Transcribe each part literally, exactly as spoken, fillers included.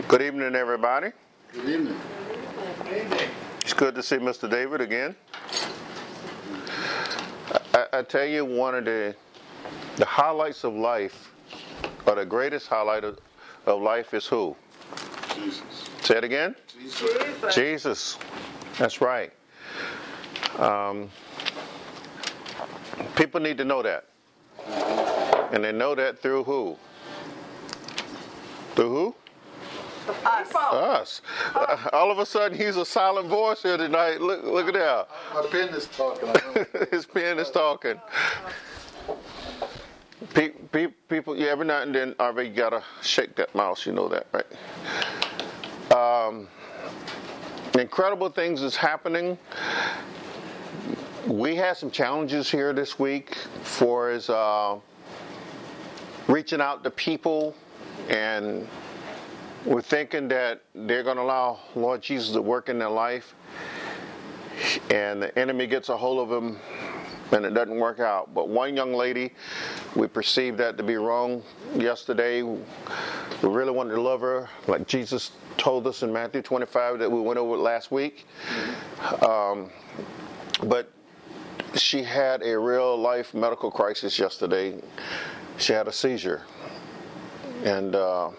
Good evening, everybody. Good evening. It's good to see Mister David again. I, I tell you, one of the the highlights of life, or the greatest highlight of, of life is who? Jesus. Say it again? Jesus. Jesus. That's right. Um, people need to know that. And they know that through who? Through who? Us. Us. Uh, all of a sudden, he's a silent voice here tonight. Look, look at that. My pen is talking. I know. His pen is talking. Pe- pe- people, yeah, every now and then, R V, you gotta shake that mouse. You know that, right? Um, incredible things is happening. We had some challenges here this week for as uh, reaching out to people, and we're thinking that they're going to allow Lord Jesus to work in their life, and the enemy gets a hold of them, and it doesn't work out. But one young lady, we perceived that to be wrong yesterday. We really wanted to love her, like Jesus told us in Matthew twenty-five that we went over last week. Um, but she had a real life medical crisis yesterday. She had a seizure. And uh,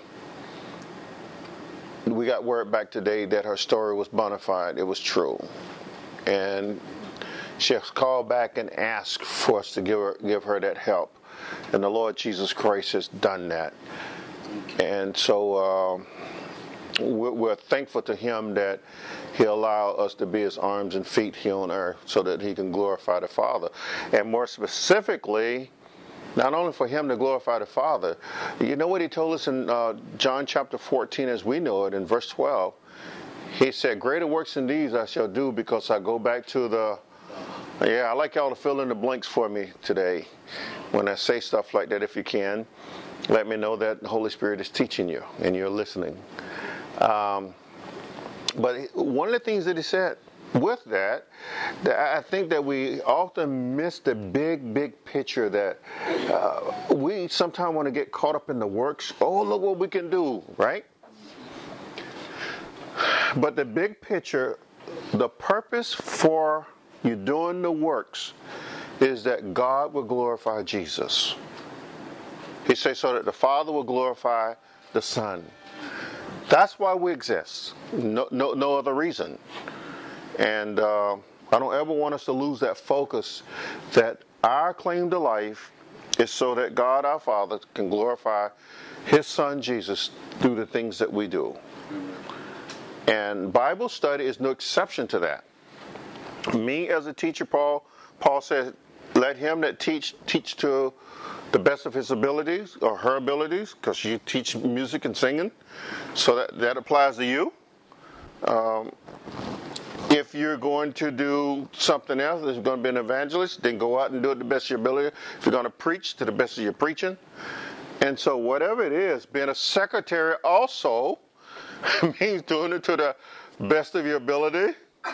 we got word back today that her story was bona fide. It was true. And she has called back and asked for us to give her, give her that help. And the Lord Jesus Christ has done that. And so uh, we're, we're thankful to Him that He'll allow us to be His arms and feet here on earth so that He can glorify the Father. And more specifically, not only for Him to glorify the Father, you know what He told us in uh, John chapter fourteen as we know it, in verse twelve? He said, greater works than these I shall do because I go back to the... Yeah, I like y'all to fill in the blanks for me today. When I say stuff like that, if you can, let me know that the Holy Spirit is teaching you and you're listening. Um, but one of the things that He said with that, that I think that we often miss the big, big picture that uh, we sometimes want to get caught up in the works. Oh, look what we can do, right? But the big picture, the purpose for you doing the works is that God will glorify Jesus. He says so that the Father will glorify the Son. That's why we exist. No, no, no other reason. And uh, I don't ever want us to lose that focus that our claim to life is so that God our Father can glorify His Son Jesus through the things that we do. And Bible study is no exception to that. Me as a teacher, Paul, Paul said, let him that teach, teach to the best of his abilities or her abilities, because you teach music and singing. So that, that applies to you. Um, If you're going to do something else, if you're going to be an evangelist, then go out and do it to the best of your ability. If you're going to preach, to the best of your preaching. And so whatever it is, being a secretary also means doing it to the best of your ability.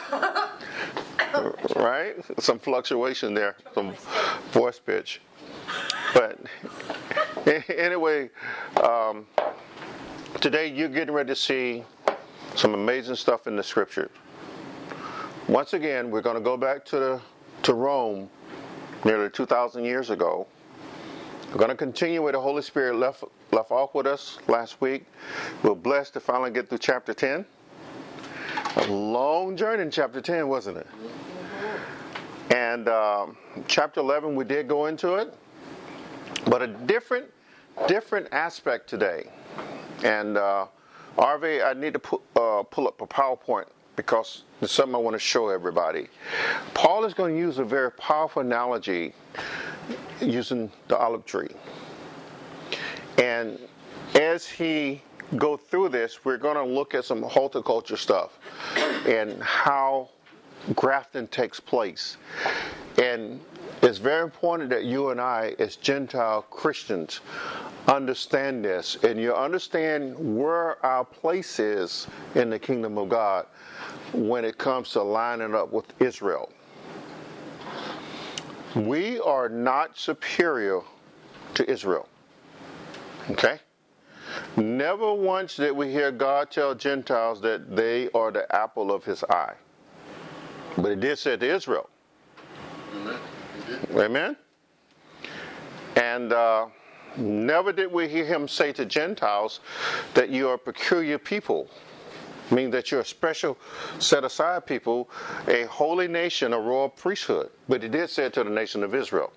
Right? Some fluctuation there, some voice pitch. But anyway, um, today you're getting ready to see some amazing stuff in the Scripture. Once again, we're going to go back to the, to Rome nearly two thousand years ago. We're going to continue where the Holy Spirit left left off with us last week. We're blessed to finally get through chapter ten. A long journey in chapter ten, wasn't it? And um, chapter eleven, we did go into it, but a different different aspect today. And uh, R V, I need to pu- uh, pull up a PowerPoint, because there's something I want to show everybody. Paul is going to use a very powerful analogy using the olive tree. And as he go through this, we're going to look at some horticulture stuff and how grafting takes place. And it's very important that you and I, as Gentile Christians, understand this, and you understand where our place is in the kingdom of God when it comes to lining up with Israel. We are not superior to Israel. Okay? Never once did we hear God tell Gentiles that they are the apple of his eye. But he did say it to Israel. Amen. He did. Amen? And uh, never did we hear him say to Gentiles that you are a peculiar people. Meaning that you're a special set-aside people, a holy nation, a royal priesthood. But he did say it to the nation of Israel.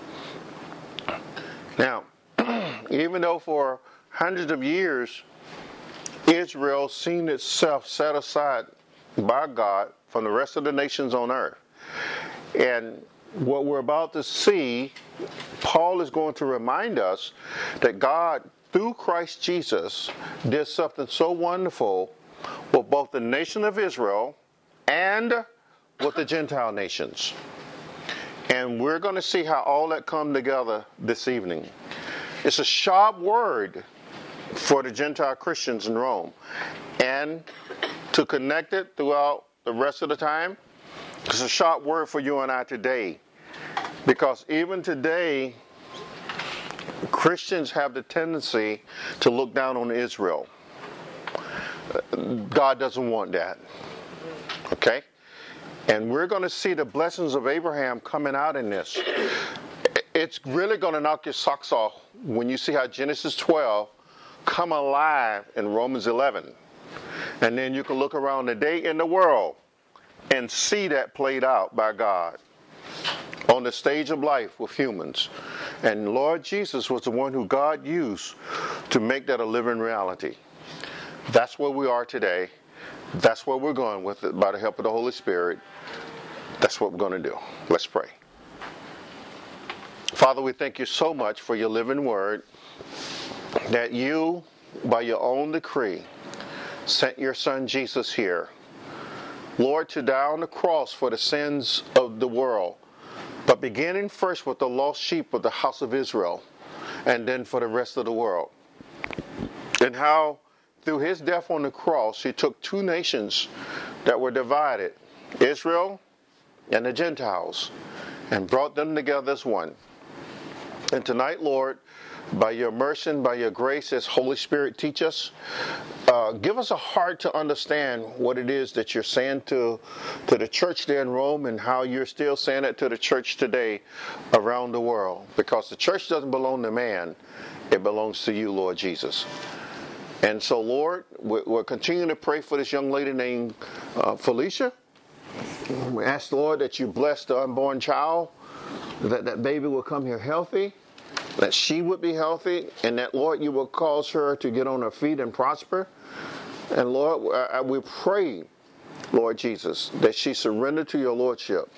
Now, even though for hundreds of years, Israel seen itself set aside by God from the rest of the nations on earth. And what we're about to see, Paul is going to remind us that God, through Christ Jesus, did something so wonderful with both the nation of Israel and with the Gentile nations. And we're going to see how all that come together this evening. It's a sharp word for the Gentile Christians in Rome. And to connect it throughout the rest of the time, it's a sharp word for you and I today. Because even today, Christians have the tendency to look down on Israel. God doesn't want that. Okay? And we're going to see the blessings of Abraham coming out in this. It's really going to knock your socks off when you see how Genesis twelve come alive in Romans eleven. And then you can look around today in the world and see that played out by God on the stage of life with humans. And Lord Jesus was the one who God used to make that a living reality. That's where we are today. That's where we're going with it by the help of the Holy Spirit. That's what we're going to do. Let's pray. Father, we thank you so much for your living word, that you, by your own decree, sent your son Jesus here, Lord, to die on the cross for the sins of the world, but beginning first with the lost sheep of the house of Israel, and then for the rest of the world. And how through his death on the cross, he took two nations that were divided, Israel and the Gentiles, and brought them together as one. And tonight, Lord, by your mercy and by your grace, as Holy Spirit teach us, uh, give us a heart to understand what it is that you're saying to, to the church there in Rome, and how you're still saying it to the church today around the world. Because the church doesn't belong to man, it belongs to you, Lord Jesus. And so, Lord, we're continuing to pray for this young lady named uh, Felicia. We ask, Lord, that you bless the unborn child, that that baby will come here healthy, that she would be healthy, and that, Lord, you will cause her to get on her feet and prosper. And, Lord, we pray, Lord Jesus, that she surrender to your lordship.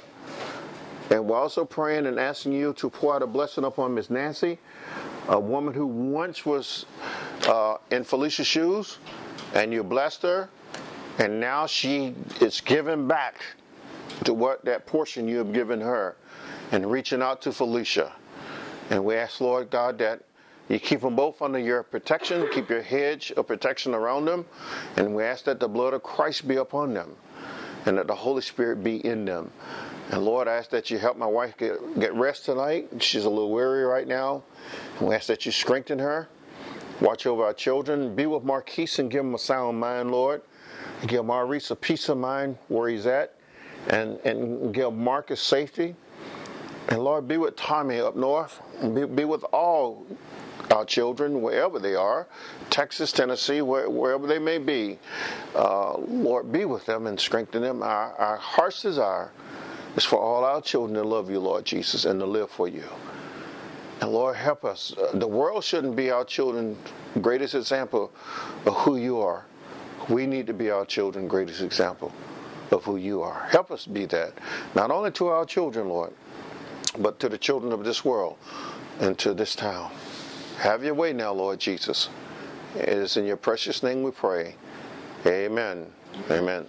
And we're also praying and asking you to pour out a blessing upon Miss Nancy, a woman who once was uh, in Felicia's shoes, and you blessed her, and now she is giving back to what that portion you have given her, and reaching out to Felicia. And we ask, Lord God, that you keep them both under your protection, keep your hedge of protection around them, and we ask that the blood of Christ be upon them, and that the Holy Spirit be in them. And Lord, I ask that you help my wife get, get rest tonight. She's a little weary right now. And we ask that you strengthen her. Watch over our children. Be with Marquise and give him a sound mind, Lord. And give Maurice a peace of mind where he's at. And, and give Marcus safety. And Lord, be with Tommy up north. And be, be with all our children, wherever they are. Texas, Tennessee, where, wherever they may be. Uh, Lord, be with them and strengthen them. Our, our heart's desire is for all our children to love you, Lord Jesus, and to live for you. And Lord, help us. The world shouldn't be our children's greatest example of who you are. We need to be our children's greatest example of who you are. Help us be that. Not only to our children, Lord, but to the children of this world and to this town. Have your way now, Lord Jesus. It is in your precious name we pray. Amen. Amen.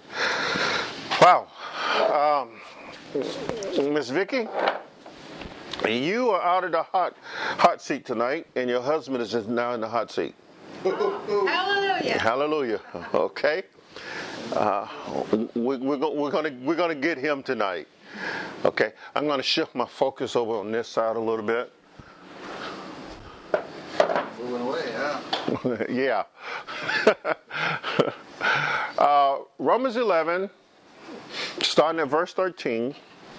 Wow. Um, Miss Vicky, you are out of the hot hot seat tonight, and your husband is now in the hot seat. Hallelujah. Hallelujah. Okay. Uh, we, we're go, we're gonna we're gonna get him tonight. Okay. I'm gonna shift my focus over on this side a little bit. Moving away, huh? Yeah. uh, Romans eleven, starting at verse thirteen.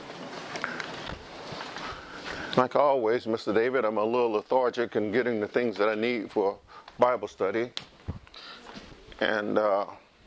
Like always, Mister David, I'm a little lethargic in getting the things that I need for Bible study. And uh,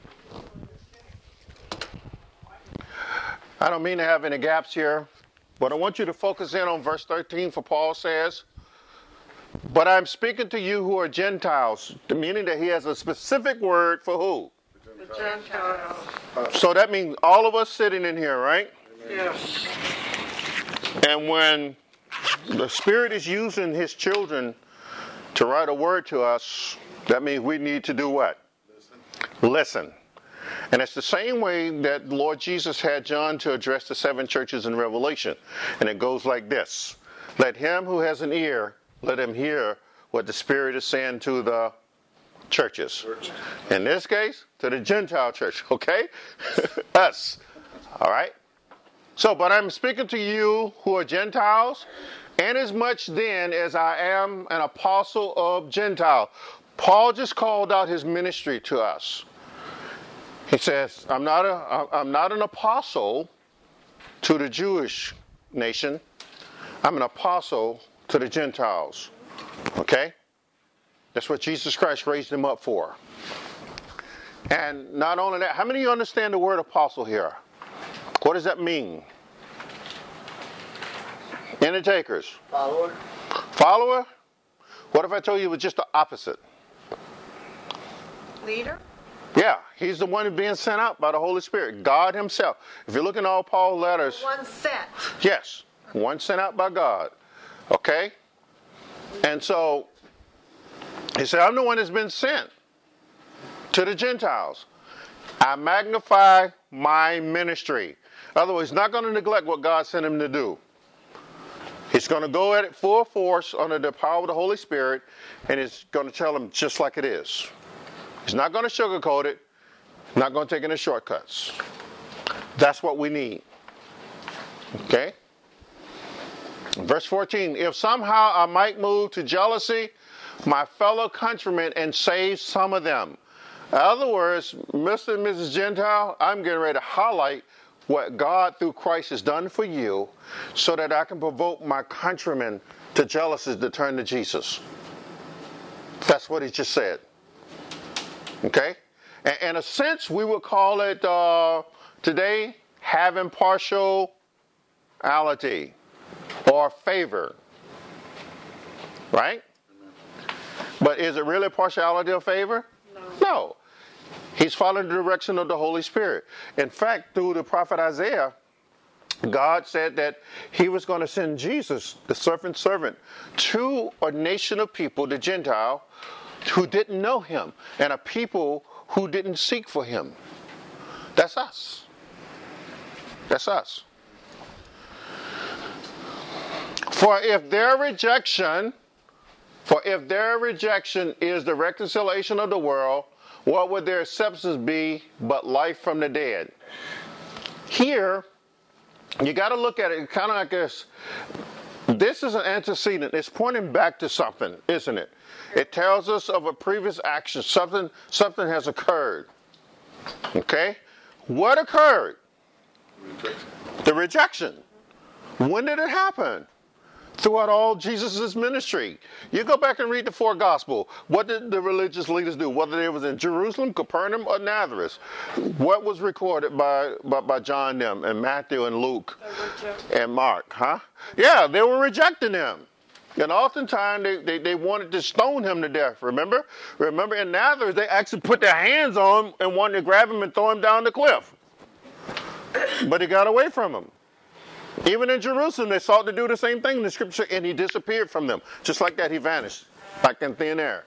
I don't mean to have any gaps here, but I want you to focus in on verse thirteen, for Paul says, "But I'm speaking to you who are Gentiles," meaning that he has a specific word for who? The Gentiles. So that means all of us sitting in here, right? Yes. And when the Spirit is using his children to write a word to us, that means we need to do what? Listen. Listen. And it's the same way that the Lord Jesus had John to address the seven churches in Revelation. And it goes like this: "Let him who has an ear, let him hear what the Spirit is saying to the churches." Church. In this case, to the Gentile church, okay? Us. All right? So, but I'm speaking to you who are Gentiles, inasmuch then as I am an apostle of Gentile. Paul just called out his ministry to us. He says, I'm not a, I'm not an apostle to the Jewish nation. I'm an apostle to the Gentiles. Okay? That's what Jesus Christ raised him up for. And not only that, how many of you understand the word apostle here? What does that mean? Any takers? Follower. Follower? What if I told you it was just the opposite? Leader? Yeah, he's the one who's being sent out by the Holy Spirit, God himself. If you look in all Paul's letters, One sent. yes, one sent out by God. Okay? And so, he said, I'm the one that's been sent to the Gentiles. I magnify my ministry. In other words, he's not going to neglect what God sent him to do. He's going to go at it full force under the power of the Holy Spirit, and he's going to tell them just like it is. He's not going to sugarcoat it. Not going to take any shortcuts. That's what we need. Okay? Verse fourteen, "If somehow I might move to jealousy my fellow countrymen and save some of them." In other words, Mister and Missus Gentile, I'm getting ready to highlight what God through Christ has done for you so that I can provoke my countrymen to jealousy to turn to Jesus. That's what he just said. Okay? And in a sense, we would call it uh, today having partiality or favor. Right? But is it really partiality or favor? No. No. He's following the direction of the Holy Spirit. In fact, through the prophet Isaiah, God said that he was going to send Jesus, the servant servant, to a nation of people, the Gentile, who didn't know him, and a people who didn't seek for him. That's us. That's us. For if their rejection, for if their rejection is the reconciliation of the world, what would their acceptance be but life from the dead? Here, you got to look at it kind of like this. This is an antecedent. It's pointing back to something, isn't it? It tells us of a previous action. Something, something has occurred. Okay? What occurred? Rejection. The rejection. When did it happen? Throughout all Jesus' ministry. You go back and read the four Gospels. What did the religious leaders do? Whether it was in Jerusalem, Capernaum, or Nazareth. What was recorded by, by, by John them and Matthew and Luke and Mark? Huh? Yeah, they were rejecting him. And oftentimes they, they, they wanted to stone him to death. Remember? Remember in Nazareth, they actually put their hands on him and wanted to grab him and throw him down the cliff. But he got away from him. Even in Jerusalem, they sought to do the same thing in the scripture, and he disappeared from them. Just like that, he vanished, like in thin air.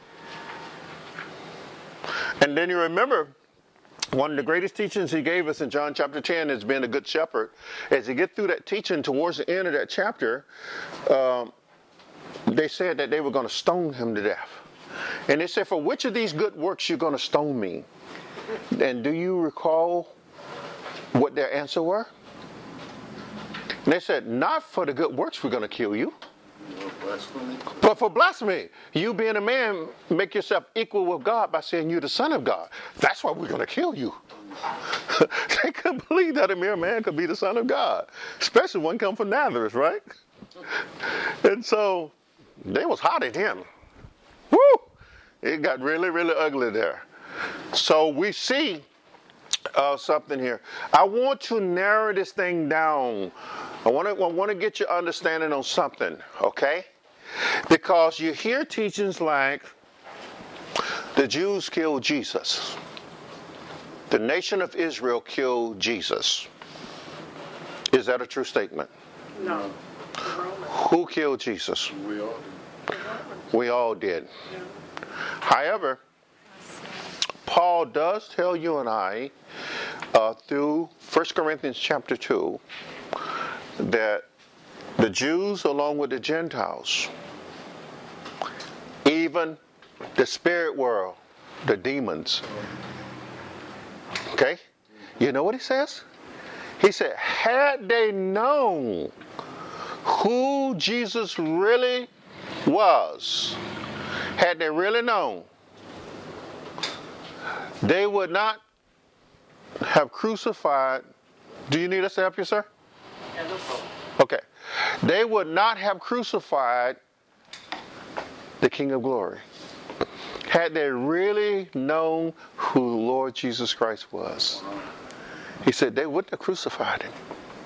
And then you remember, one of the greatest teachings he gave us in John chapter ten is being a good shepherd. As you get through that teaching towards the end of that chapter, um, they said that they were going to stone him to death. And they said, for which of these good works you're going to stone me? And do you recall what their answer were? And they said, not for the good works we're going to kill you. No blasphemy. But for blasphemy, you being a man, make yourself equal with God by saying you're the Son of God. That's why we're going to kill you. They couldn't believe that a mere man could be the Son of God, especially one come from Nazareth, right? And so they was hot at him. Woo! It got really, really ugly there. So we see uh, something here. I want to narrow this thing down. I want to I want to get your understanding on something, okay? Because you hear teachings like the Jews killed Jesus. The nation of Israel killed Jesus. Is that a true statement? No. The Romans. Who killed Jesus? We all do. We all did. Yeah. However, Paul does tell you and I uh, through First Corinthians chapter two that the Jews along with the Gentiles, even the spirit world, the demons, okay? You know what he says? He said, had they known who Jesus really was, had they really known, they would not have crucified. Do you need us to help you, sir? Okay. They would not have crucified the King of Glory had they really known who the Lord Jesus Christ was. He said they wouldn't have crucified him.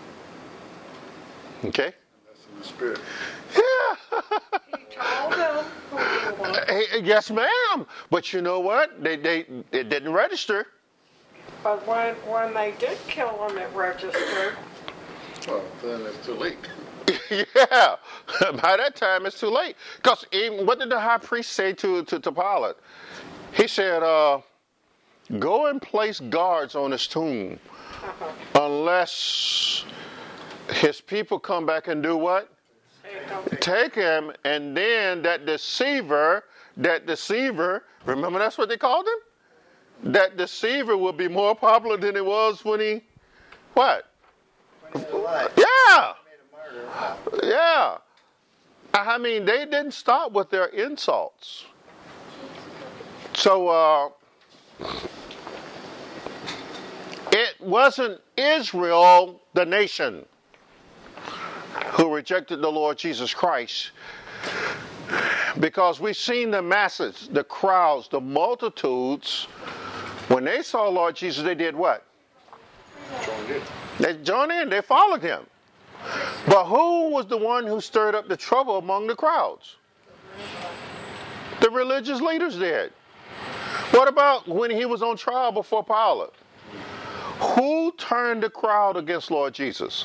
Okay? That's in the spirit. Yeah. He told them who he was. Hey, yes, ma'am. But you know what? They they it didn't register. But when, when they did kill him, it registered. Well, then it's too late. Yeah. By that time, it's too late. Because what did the high priest say to, to, to Pilate? He said, uh, go and place guards on his tomb Uh-huh. unless his people come back and do what? Take him, and then that deceiver, that deceiver, remember that's what they called him? That deceiver will be more popular than it was when he, what? Yeah. Yeah. I mean, they didn't stop with their insults. So, uh, it wasn't Israel, the nation, who rejected the Lord Jesus Christ. Because we've seen the masses, the crowds, the multitudes. When they saw Lord Jesus, they did what? Joined in. They joined in. They followed him. But who was the one who stirred up the trouble among the crowds? The religious leaders did. What about when he was on trial before Pilate? Who turned the crowd against Lord Jesus?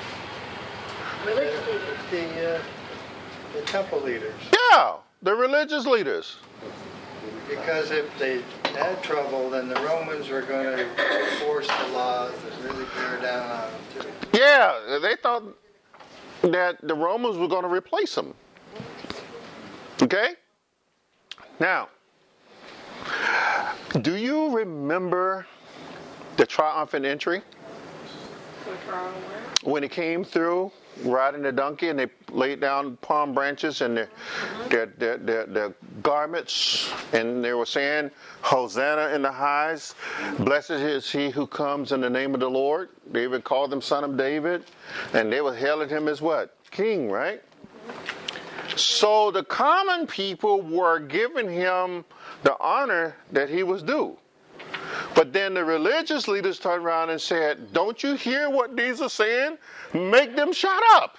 The, the, uh, the temple leaders. Yeah, the religious leaders. Because if they had trouble, then the Romans were going to enforce the laws that really bear down on them too. Yeah, they thought that the Romans were going to replace them. Okay? Now, do you remember the triumphant entry? The trial where? When he came through riding the donkey and they laid down palm branches and their, mm-hmm. their, their, their, their garments, and they were saying, Hosanna in the highest, blessed is he who comes in the name of the Lord. They even called him Son of David, and they were hailing him as what? King, right? Mm-hmm. So the common people were giving him the honor that he was due. But then the religious leaders turned around and said, don't you hear what these are saying? Make them shut up.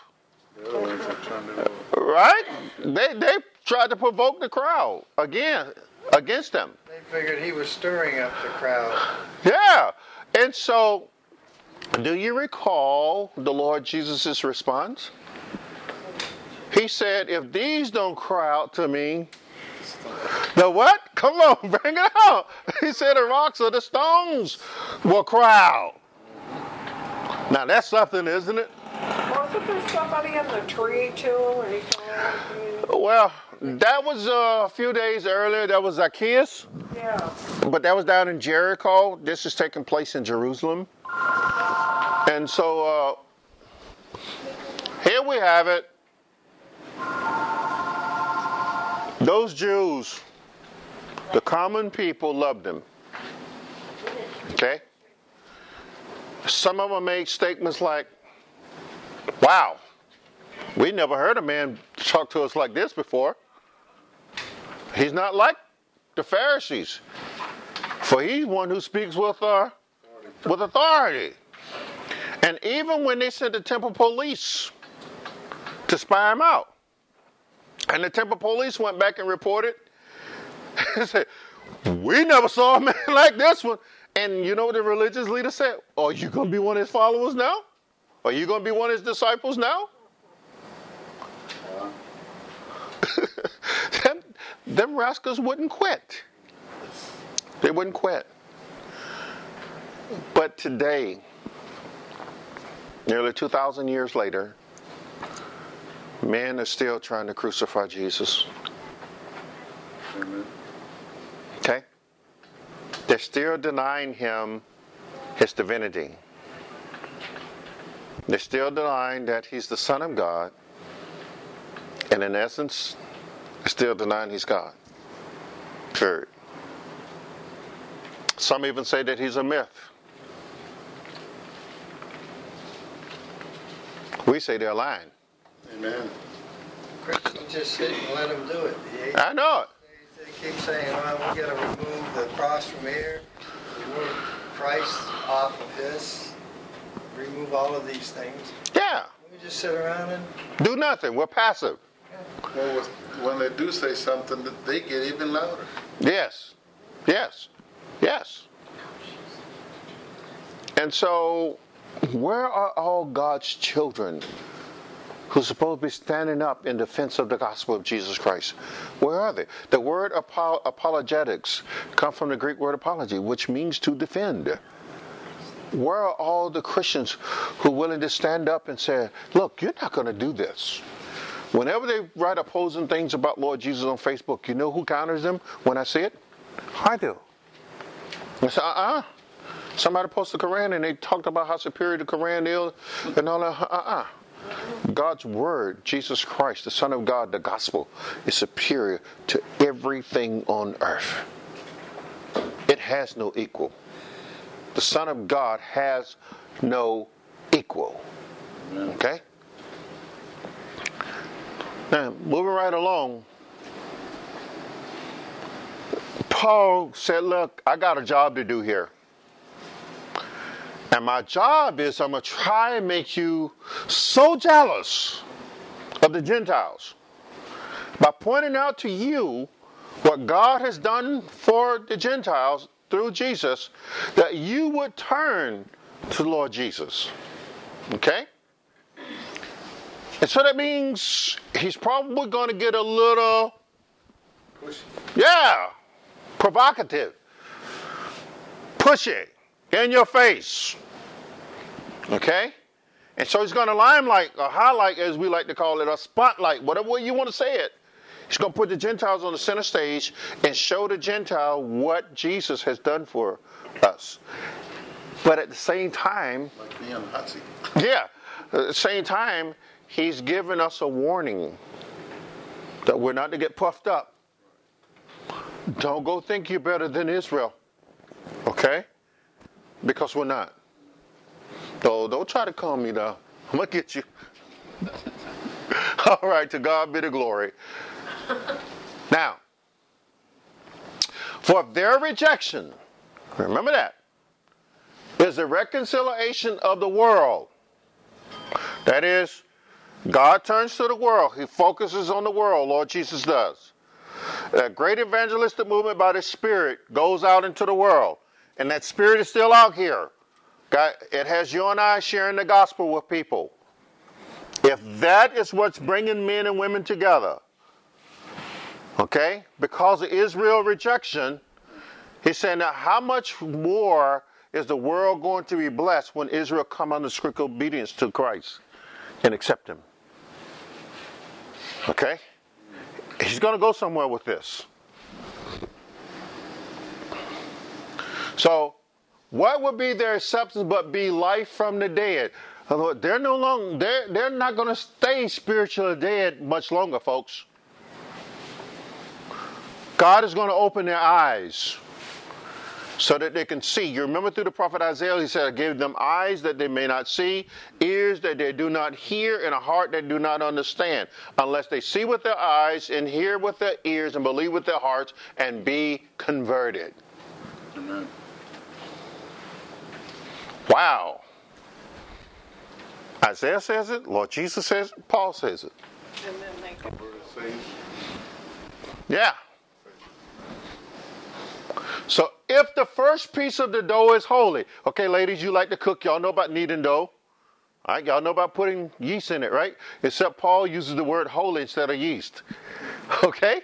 Right? They they tried to provoke the crowd again against them. They figured he was stirring up the crowd. Yeah. And so, do you recall the Lord Jesus' response? He said, if these don't cry out to me, the what? Come on, bring it out. He said the rocks or the stones will cry out. Now that's something, isn't it? Wasn't there somebody in the tree too? And he told Well, that was uh, a few days earlier. That was Zacchaeus. Yeah. But that was down in Jericho. This is taking place in Jerusalem. And so uh, here we have it. Those Jews, the common people, loved him. Okay? Some of them made statements like, wow, we never heard a man talk to us like this before. He's not like the Pharisees, for he's one who speaks with, uh, with authority. And even when they sent the temple police to spy him out, and the temple police went back and reported, and said, we never saw a man like this one. And you know what the religious leader said? Are you going to be one of his followers now? Are you going to be one of his disciples now? them, them rascals wouldn't quit. They wouldn't quit. But today, nearly two thousand years later, men are still trying to crucify Jesus. Amen. Okay? They're still denying him his divinity. They're still denying that he's the Son of God. And in essence, they're still denying he's God. Period. Some even say that he's a myth. We say they're lying. Amen. Christians just sit and let them do it. They, I know it. they keep saying, well, we got to remove the cross from here, remove Christ off of this, remove all of these things. Yeah. We just sit around and Do nothing. We're passive. Well, with- when they do say something, they get even louder. Yes. Yes. Yes. And so, where are all God's children who's supposed to be standing up in defense of the gospel of Jesus Christ? Where are they? The word apo- apologetics comes from the Greek word apology, which means to defend. Where are all the Christians who are willing to stand up and say, look, you're not going to do this? Whenever they write opposing things about Lord Jesus on Facebook, you know who counters them when I see it? I do. I say, uh-uh. Somebody posted the Quran and they talked about how superior the Quran is and all that. Uh-uh. God's word, Jesus Christ, the Son of God, the gospel, is superior to everything on earth. It has no equal. The Son of God has no equal. Okay? Now, moving right along, Paul said, look, I got a job to do here. And my job is I'm going to try and make you so jealous of the Gentiles by pointing out to you what God has done for the Gentiles through Jesus, that you would turn to the Lord Jesus. Okay? And so that means he's probably going to get a little, Push. yeah, provocative, pushy, in your face. Okay? And so he's going to limelight, or highlight, as we like to call it, a spotlight, whatever way you want to say it. He's going to put the Gentiles on the center stage and show the Gentile what Jesus has done for us. But at the same time, Like me on the hot seat. yeah, at the same time, he's given us a warning that we're not to get puffed up. Don't go think you're better than Israel. Okay? Because we're not. So don't try to calm me down. I'm going to get you. All right, to God be the glory. Now, for their rejection, remember that, is the reconciliation of the world. That is, God turns to the world. He focuses on the world, Lord Jesus does. A great evangelistic movement by the Spirit goes out into the world. And that Spirit is still out here. God, it has you and I sharing the gospel with people. If that is what's bringing men and women together, okay, because of Israel's rejection, he's saying, now how much more is the world going to be blessed when Israel come under strict obedience to Christ and accept him? Okay? He's going to go somewhere with this. So, what would be their substance but be life from the dead? They're no longer, they're, they're not going to stay spiritually dead much longer, folks. God is going to open their eyes so that they can see. You remember through the prophet Isaiah, he said, I gave them eyes that they may not see, ears that they do not hear, and a heart that do not understand, unless they see with their eyes and hear with their ears and believe with their hearts and be converted. Amen. Wow. Isaiah says it, Lord Jesus says it, Paul says it. And then they can. Word says, Yeah. So if the first piece of the dough is holy, okay, ladies, you like to cook. Y'all know about kneading dough. All right, y'all know about putting yeast in it, right? Except Paul uses the word holy instead of yeast. Okay?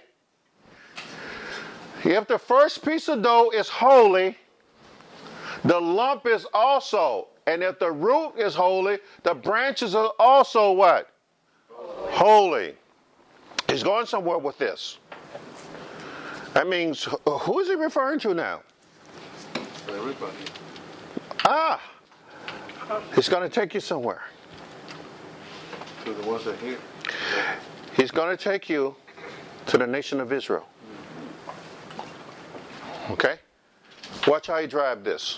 If the first piece of dough is holy, the lump is also. And if the root is holy, the branches are also what? Holy. Holy. He's going somewhere with this. That means, who is he referring to now? everybody. Ah, he's going to take you somewhere. To the ones that hear. He's going to take you to the nation of Israel. Okay? Watch how he drive this.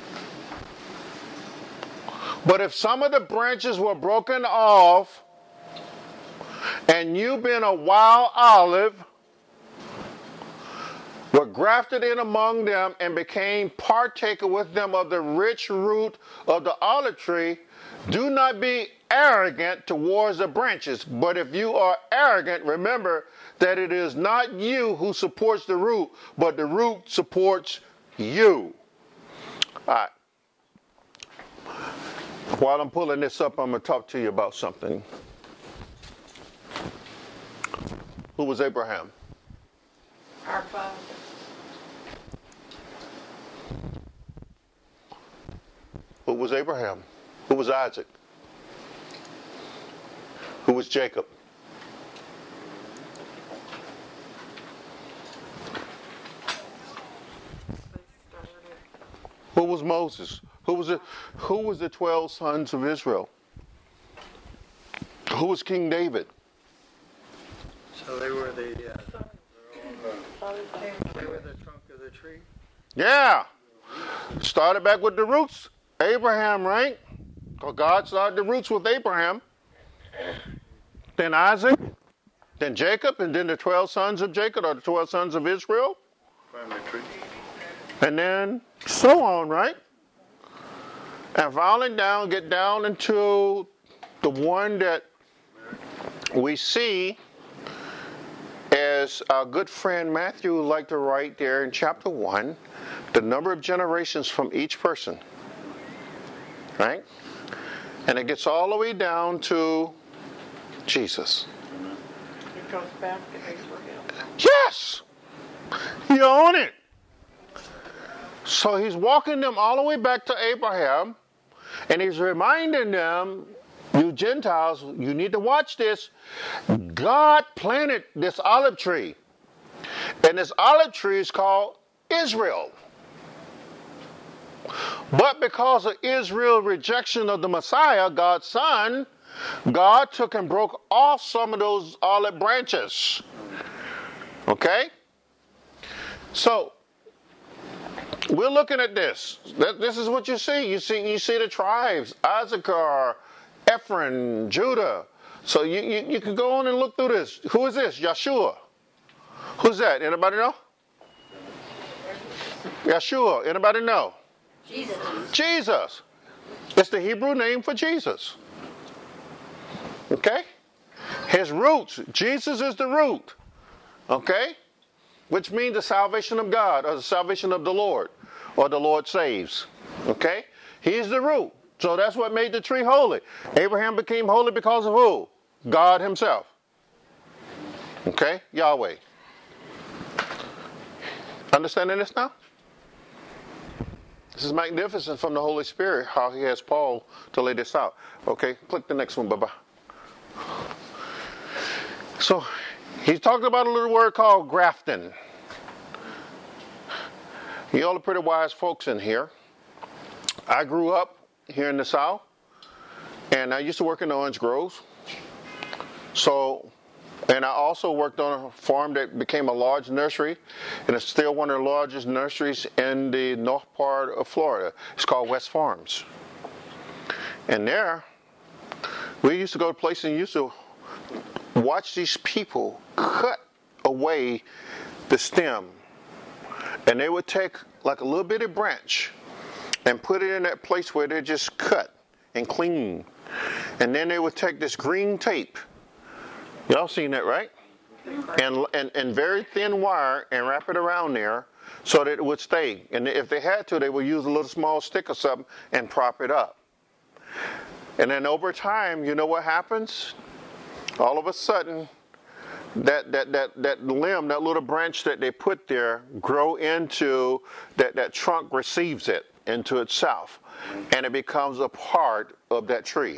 But if some of the branches were broken off, and you being a wild olive, were grafted in among them and became partaker with them of the rich root of the olive tree, do not be arrogant towards the branches. But if you are arrogant, remember that it is not you who supports the root, but the root supports you. All right. While I'm pulling this up, I'm going to talk to you about something. Who was Abraham? Our Father. Who was Abraham? Who was Isaac? Who was Jacob? Who was Moses? Who was it? Who was the twelve sons of Israel? Who was King David? So they were the uh, they were the trunk of the tree. Yeah. Started back with the roots. Abraham, right? Because God started the roots with Abraham. Then Isaac. Then Jacob. And then the twelve sons of Jacob, or the twelve sons of Israel. Family tree. And then so on, right? And finally down, get down into the one that we see as our good friend Matthew would like to write there in chapter one, the number of generations from each person. Right? And it gets all the way down to Jesus. It goes back to Abraham. Yes! You own it. So he's walking them all the way back to Abraham, and he's reminding them, you Gentiles, you need to watch this. God planted this olive tree, and this olive tree is called Israel. But because of Israel's rejection of the Messiah, God's Son, God took and broke off some of those olive branches. Okay? So, we're looking at this. This is what you see. You see, you see the tribes: Issachar, Ephraim, Judah. So you, you, you can go on and look through this. Who is this? Yeshua. Who's that? Anybody know? Yeshua. Anybody know? Jesus. Jesus. It's the Hebrew name for Jesus. Okay? His roots. Jesus is the root. Okay? Which means the salvation of God, or the salvation of the Lord, or the Lord saves. Okay? He's the root. So that's what made the tree holy. Abraham became holy because of who? God himself. Okay? Yahweh. Understanding this now? This is magnificent from the Holy Spirit, how he has Paul to lay this out. Okay? Click the next one, Baba. So, he talked about a little word called grafting. You all are pretty wise folks in here. I grew up here in the South, and I used to work in the orange groves. So And I also worked on a farm that became a large nursery, and it's still one of the largest nurseries in the north part of Florida. It's called West Farms. And there, we used to go to places and used to watch these people cut away the stem. And they would take like a little bitty branch and put it in that place where they just cut and clean. And then they would take this green tape. Y'all seen that, right? And, and and very thin wire and wrap it around there so that it would stay. And if they had to, they would use a little small stick or something and prop it up. And then over time, you know what happens? All of a sudden, that that that that limb, that little branch that they put there, grow into, that, that trunk receives it into itself. And it becomes a part of that tree.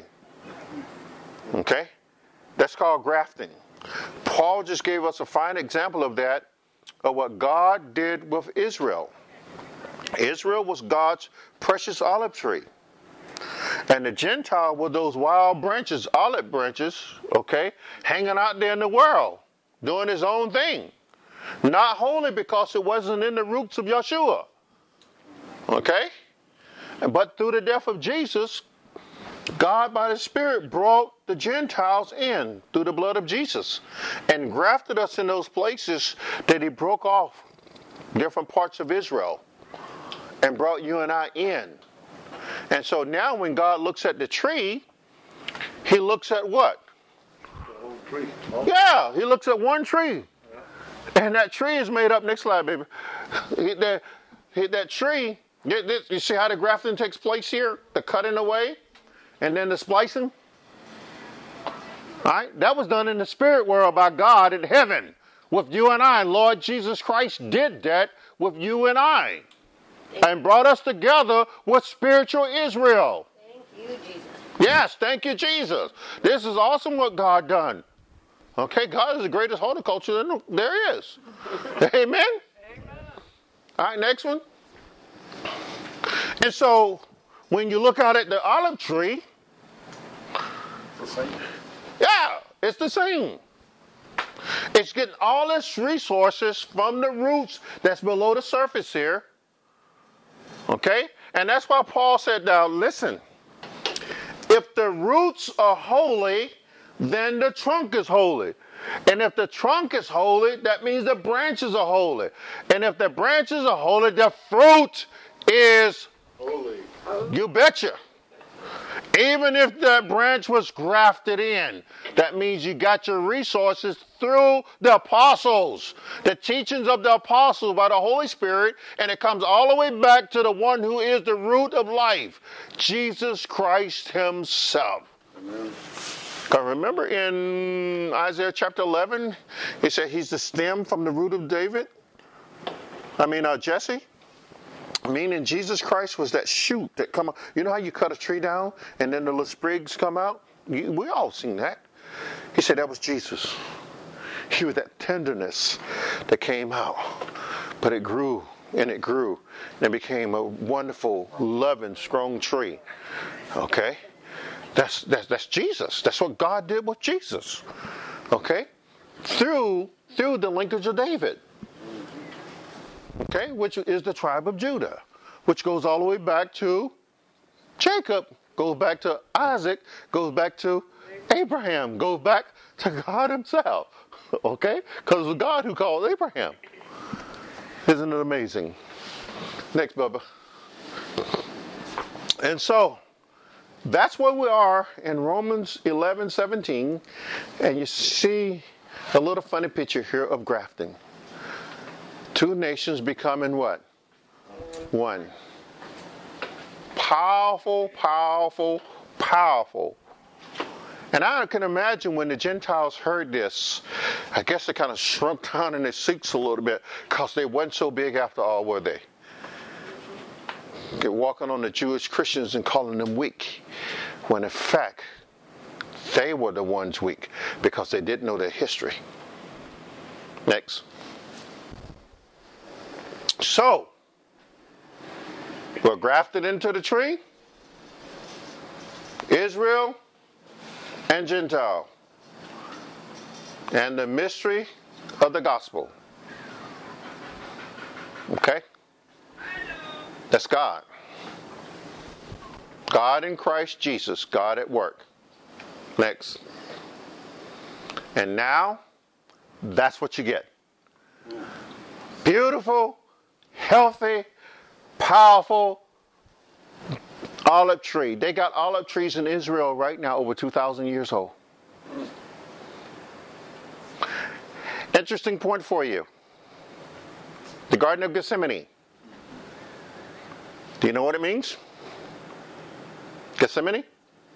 Okay? That's called grafting. Paul just gave us a fine example of that, of what God did with Israel. Israel was God's precious olive tree. And the Gentile were those wild branches, olive branches, okay, hanging out there in the world, doing his own thing. Not holy because it wasn't in the roots of Yeshua. Okay? But through the death of Jesus, God, by the Spirit, brought the Gentiles in through the blood of Jesus and grafted us in those places that he broke off different parts of Israel and brought you and I in. And so now when God looks at the tree, he looks at what? The whole tree. Oh. Yeah, he looks at one tree. And that tree is made up, next slide, baby. That, that tree, you see how the grafting takes place here? The cutting away? And then the splicing. All right, that was done in the spirit world by God in heaven with you and I. Lord Jesus Christ did that with you and I and brought us together with spiritual Israel. Thank you, Jesus. Yes, thank you, Jesus. This is awesome what God done. Okay, God is the greatest horticulture there is. Amen? Amen. All right, next one. And so when you look out at the olive tree, The same. yeah, it's the same. It's getting all its resources from the roots that's below the surface here. Okay? And that's why Paul said, now listen, if the roots are holy, then the trunk is holy. And if the trunk is holy, that means the branches are holy. And if the branches are holy, the fruit is Holy. You betcha. Even if that branch was grafted in, that means you got your resources through the apostles, the teachings of the apostles by the Holy Spirit, and it comes all the way back to the one who is the root of life, Jesus Christ himself. Amen. Because remember in Isaiah chapter eleven, he said he's the stem from the root of David. I mean, uh, Jesse. Meaning Jesus Christ was that shoot that come out. You know how you cut a tree down and then the little sprigs come out? You, we all seen that. He said that was Jesus. He was that tenderness that came out. But it grew and it grew and it became a wonderful, loving, strong tree. Okay? That's, that's, that's Jesus. That's what God did with Jesus. Okay? Through, through the linkage of David. Okay, which is the tribe of Judah, which goes all the way back to Jacob, goes back to Isaac, goes back to Abraham, goes back to God himself. Okay, because it was God who called Abraham. Isn't it amazing? Next, Bubba. And so, that's where we are in Romans eleven seventeen, and you see a little funny picture here of grafting. Two nations becoming what? One. Powerful, powerful, powerful. And I can imagine when the Gentiles heard this, I guess they kind of shrunk down in their seats a little bit because they weren't so big after all, were they? Get walking on the Jewish Christians and calling them weak, when in fact, they were the ones weak because they didn't know their history. Next. So, we're grafted into the tree, Israel and Gentile. and the mystery of the gospel. Okay? That's God. God in Christ Jesus. God at work. Next. And now, that's what you get. Beautiful, healthy, powerful olive tree. They got olive trees in Israel right now over two thousand years old. Interesting point for you. The Garden of Gethsemane. Do you know what it means? Gethsemane?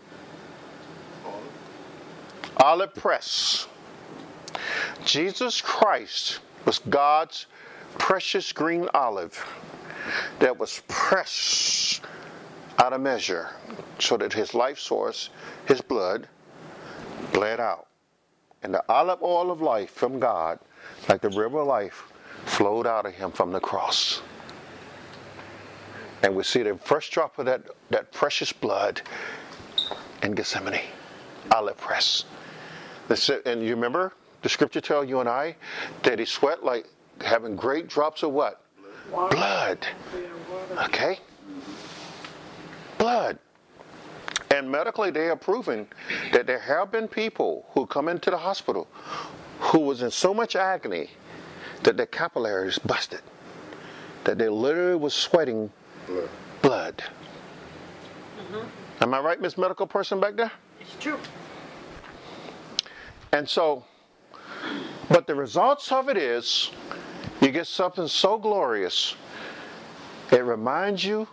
Olive press. Jesus Christ was God's precious green olive that was pressed out of measure so that his life source, his blood, bled out. And the olive oil of life from God, like the river of life, flowed out of him from the cross. And we see the first drop of that, that precious blood in Gethsemane, olive press. And you remember, the scripture tells you and I that he sweat like having great drops of what? Water. Blood. Okay? Blood. And medically they are proving that there have been people who come into the hospital who was in so much agony that their capillaries busted. That they literally was sweating blood. blood. Mm-hmm. Am I right, Miss Medical Person back there? It's true. And so, but the results of it is, you get something so glorious, it reminds you,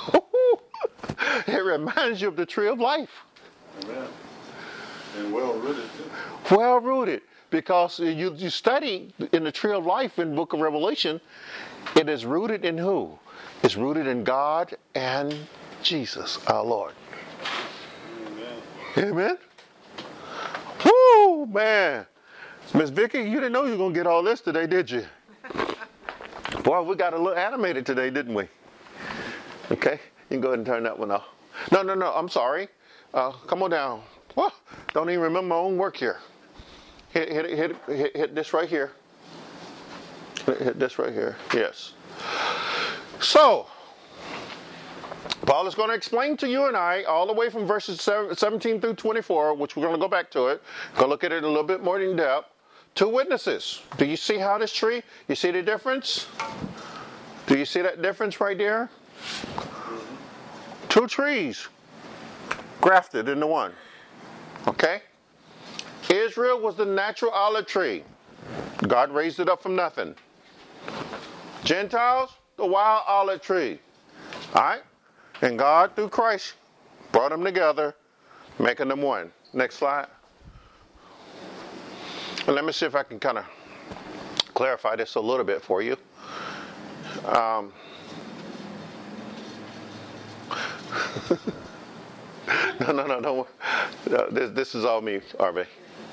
it reminds you of the tree of life. Amen. And well rooted too. Well rooted. Because you, you study in the tree of life in the book of Revelation, it is rooted in who? It's rooted in God and Jesus, our Lord. Amen. Amen? Woo, man. Miss Vicky, you didn't know you were going to get all this today, did you? Boy, we got a little animated today, didn't we? Okay, you can go ahead and turn that one off. No, no, no, I'm sorry. Uh, come on down. Well, don't even remember my own work here. Hit, hit, hit, hit, hit this right here. Hit, hit this right here. Yes. So, Paul is going to explain to you and I all the way from verses seventeen through twenty-four, which we're going to go back to it. Go look at it a little bit more in depth. Two witnesses. Do you see how this tree? You see the difference? Do you see that difference right there? Two trees grafted into one. Okay? Israel was the natural olive tree. God raised it up from nothing. Gentiles, the wild olive tree. All right? And God, through Christ, brought them together, making them one. Next slide. And let me see if I can kind of clarify this a little bit for you. Um, no, no, no, no. no this, this is all me, R V.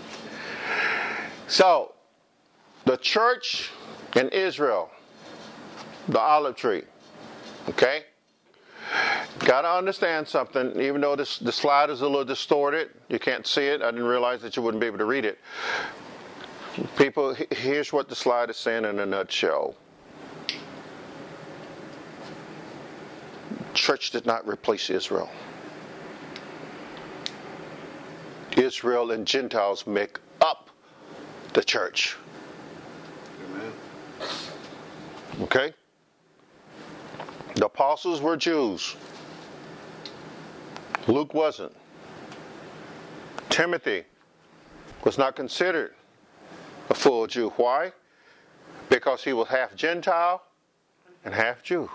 So, the church in Israel, the olive tree, okay? Got to understand something, even though this, the slide is a little distorted, you can't see it, I didn't realize that you wouldn't be able to read it. People, here's what the slide is saying in a nutshell. Church did not replace Israel. Israel and Gentiles make up the church. Amen. Okay? The apostles were Jews. Luke wasn't. Timothy was not considered a full Jew. Why? Because he was half Gentile and half Jew.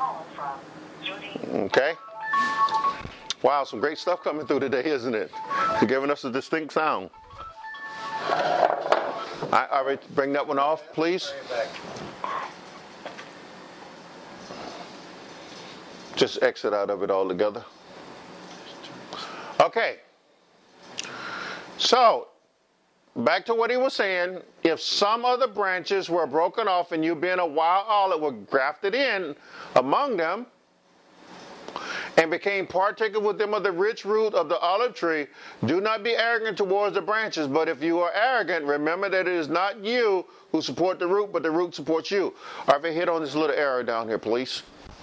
Okay? Wow, some great stuff coming through today, isn't it? You're giving us a distinct sound. I, all right, bring that one off, please. Just exit out of it altogether. Okay. So, back to what he was saying. If some other branches were broken off and you being a wild olive were grafted in among them, and became partaker with them of the rich root of the olive tree. Do not be arrogant towards the branches, but if you are arrogant, remember that it is not you who support the root, but the root supports you. All right, hit on this little arrow down here, please.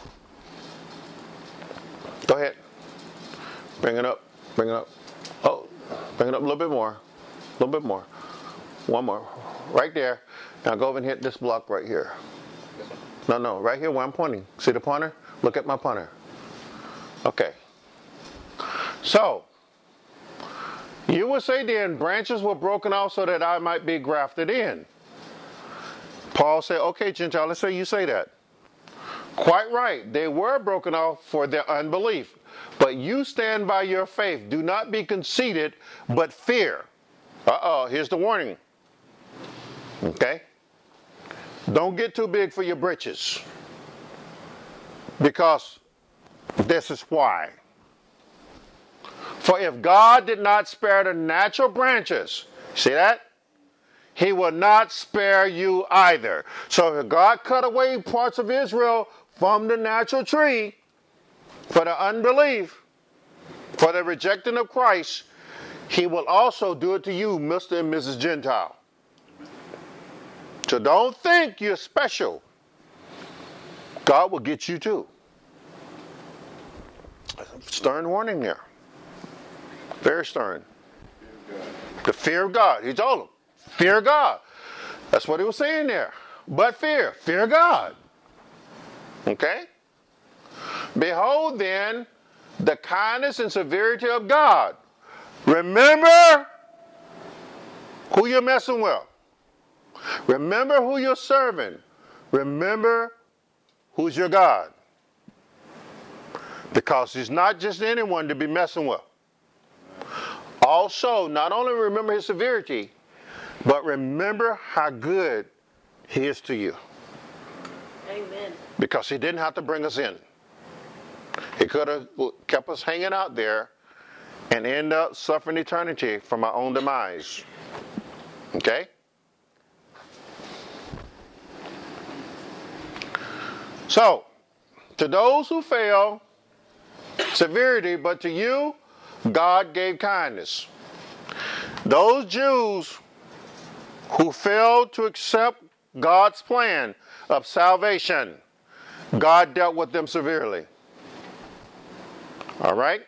Go ahead. Bring it up. Bring it up. Oh, bring it up a little bit more. A little bit more. One more. Right there. Now go over and hit this block right here. No, no, right here where I'm pointing. See the pointer? Look at my pointer. Okay. So, you would say then, branches were broken off so that I might be grafted in. Paul said, okay, Gentile, let's say you say that. Quite right. They were broken off for their unbelief. But you stand by your faith. Do not be conceited, but fear. Uh-oh, here's the warning. Okay? Don't get too big for your britches. Because this is why. For if God did not spare the natural branches, see that? He will not spare you either. So if God cut away parts of Israel from the natural tree for the unbelief, for the rejecting of Christ, he will also do it to you, Mister and Missus Gentile. So don't think you're special. God will get you too. Stern warning there. Very stern. The fear of God. He told them, fear God. That's what he was saying there. But fear. Fear God. Okay? Behold then the kindness and severity of God. Remember who you're messing with. Remember who you're serving. Remember who's your God. Because he's not just anyone to be messing with. Also, not only remember his severity, but remember how good he is to you. Amen. Because he didn't have to bring us in. He could have kept us hanging out there and end up suffering eternity from our own demise. Okay? So, to those who fail, severity, but to you, God gave kindness. Those Jews who failed to accept God's plan of salvation, God dealt with them severely. All right?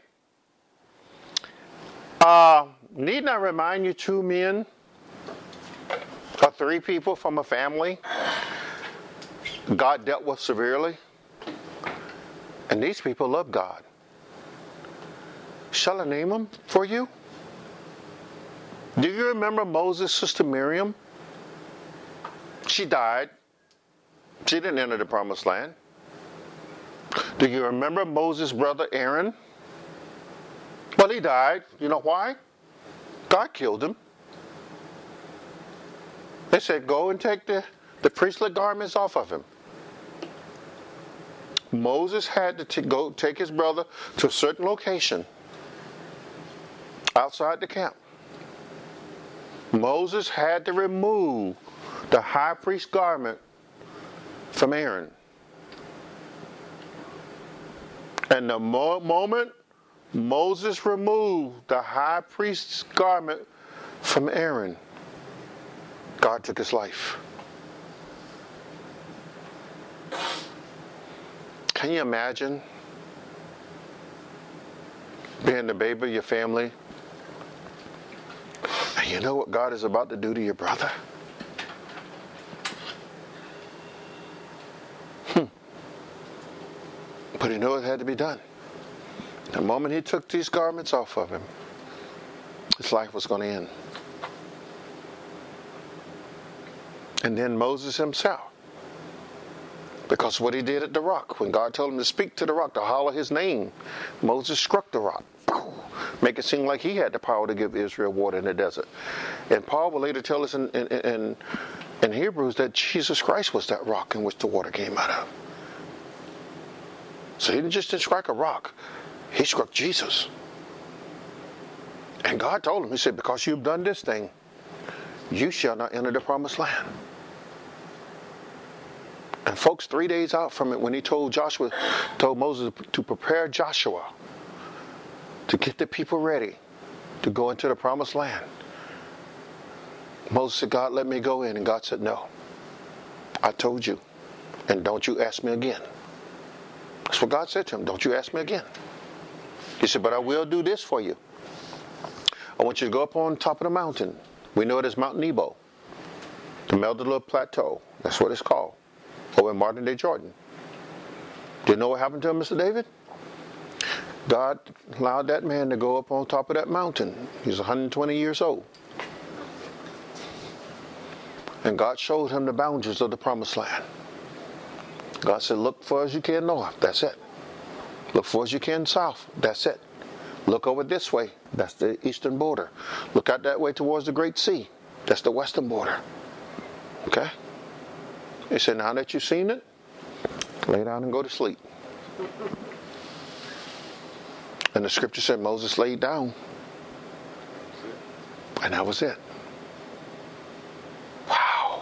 Uh, need I remind you, two men or three people from a family God dealt with severely? And these people love God. Shall I name them for you? Do you remember Moses' sister Miriam? She died. She didn't enter the promised land. Do you remember Moses' brother Aaron? Well, he died. You know why? God killed him. They said, go and take the, the priestly garments off of him. Moses had to t- go take his brother to a certain location outside the camp. Moses had to remove the high priest garment from Aaron. And the mo- moment Moses removed the high priest's garment from Aaron, God took his life. Can you imagine being the baby of your family? And you know what God is about to do to your brother? Hmm. But he knew it had to be done. The moment he took these garments off of him, his life was going to end. And then Moses himself. Because what he did at the rock, when God told him to speak to the rock, to holler his name, Moses struck the rock. Make it seem like he had the power to give Israel water in the desert. And Paul will later tell us in, in, in, in Hebrews that Jesus Christ was that rock in which the water came out of. So he didn't just strike a rock. He struck Jesus. And God told him, he said, because you've done this thing, you shall not enter the promised land. And folks, three days out from it, when he told Joshua, told Moses to prepare Joshua to get the people ready to go into the promised land, Moses said, God, let me go in. And God said, no. I told you. And don't you ask me again. That's what God said to him. Don't you ask me again. He said, but I will do this for you. I want you to go up on top of the mountain. We know it as Mount Nebo. The Melville Plateau. That's what it's called. Over in modern day Jordan. Do you know what happened to him, Mister David? God allowed that man to go up on top of that mountain. He's one hundred twenty years old. And God showed him the boundaries of the promised land. God said, look far as you can north. That's it. Look far as you can south. That's it. Look over this way. That's the eastern border. Look out that way towards the Great Sea. That's the western border. Okay? He said, now that you've seen it, lay down and go to sleep. And the scripture said Moses laid down. And that was it. Wow.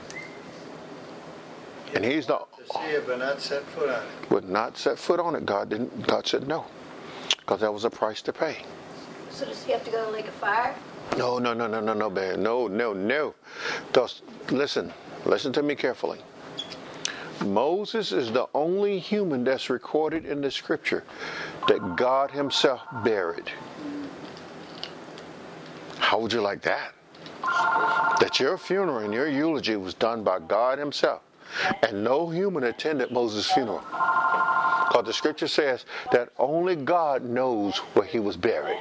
And he's the... To see it, but not set foot on it. Would not set foot on it. God didn't. God said no. Because that was a price to pay. So does he have to go to the lake of fire? No, no, no, no, no, no, man. No, no, no. Just listen. Listen to me carefully. Moses is the only human that's recorded in the scripture that God himself buried. How would you like that? That your funeral and your eulogy was done by God himself. And no human attended Moses' funeral. Because the scripture says that only God knows where he was buried.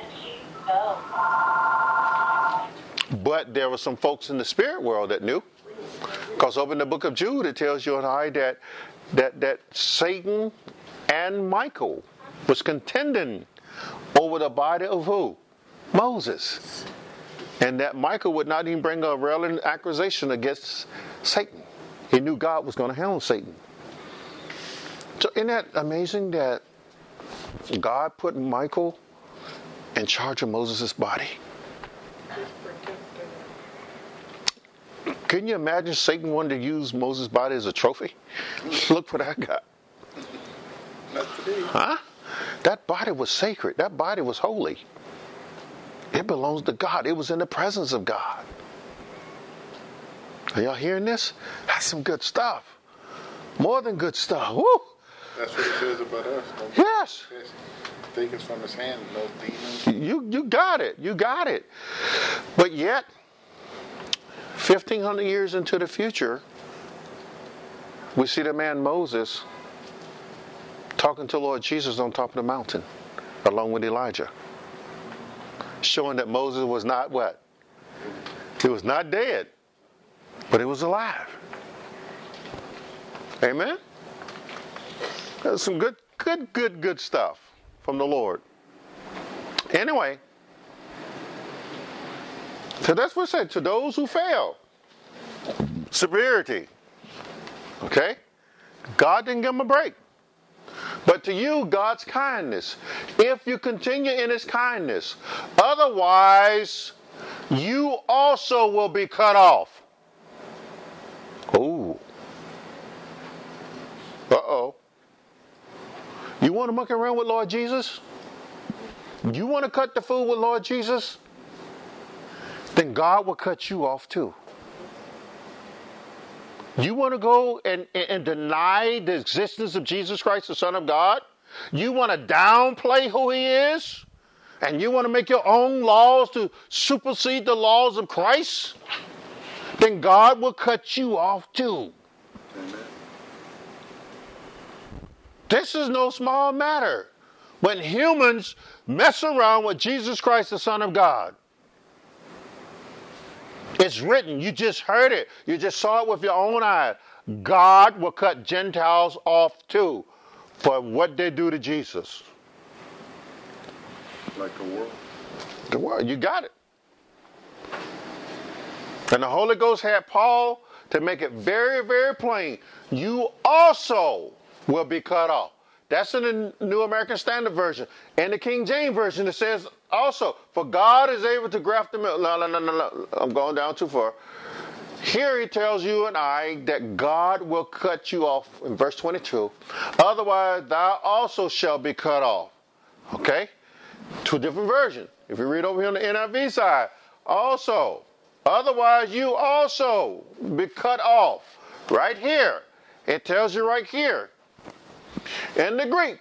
But there were some folks in the spirit world that knew. Because over in the book of Jude, it tells you and I that, that, that Satan and Michael was contending over the body of who? Moses. And that Michael would not even bring a railing accusation against Satan. He knew God was going to handle Satan. So isn't that amazing that God put Michael in charge of Moses' body? Can you imagine Satan wanted to use Moses' body as a trophy? Look what I got. Huh? That body was sacred. That body was holy. It belongs to God. It was in the presence of God. Are y'all hearing this? That's some good stuff. More than good stuff. Woo! That's what it says about us. No Yes. Taken from his hand, no demons. You you got it. You got it. But yet, fifteen hundred years into the future, we see the man Moses talking to Lord Jesus on top of the mountain, along with Elijah. Showing that Moses was not what? He was not dead, but he was alive. Amen? That's some good, good, good, good stuff from the Lord. Anyway, so that's what it said. To those who fail, severity. Okay? God didn't give them a break. But to you, God's kindness. If you continue in his kindness, otherwise, you also will be cut off. Ooh. Uh-oh. You want to muck around with Lord Jesus? You want to cut the food with Lord Jesus? Then God will cut you off too. You want to go and, and, and deny the existence of Jesus Christ, the Son of God? You want to downplay who he is? And you want to make your own laws to supersede the laws of Christ? Then God will cut you off too. Amen. This is no small matter. When humans mess around with Jesus Christ, the Son of God. It's written. You just heard it. You just saw it with your own eyes. God will cut Gentiles off too for what they do to Jesus. Like the world. The world. You got it. And the Holy Ghost had Paul to make it very, very plain. You also will be cut off. That's in the New American Standard Version. And the King James Version, it says also, for God is able to graft them. No, no, no, no, no. I'm going down too far. Here he tells you and I that God will cut you off in verse twenty-two. Otherwise, thou also shalt be cut off. Okay? Two different versions. If you read over here on the N I V side, also. Otherwise, you also be cut off. Right here. It tells you right here. In the Greek.